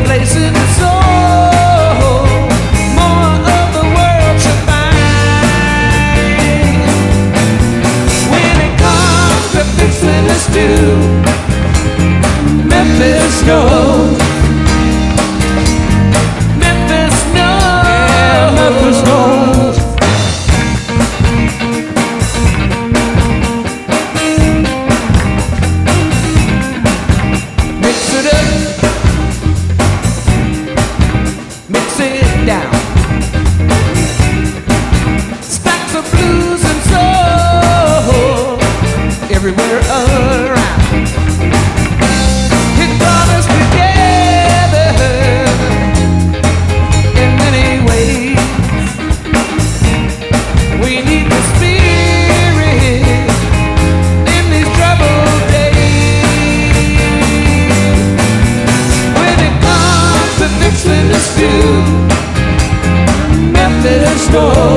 place in the soul, more of the world should find. When it comes to fixing the stew, Memphis knows. Memphis knows. Yeah, Memphis knows. Mix it up. Mix it down. Stacks of blues and soul everywhere around. It brought us together in many ways. We need the spirit in these troubled days. When it comes to fixing the stew, Memphis knows.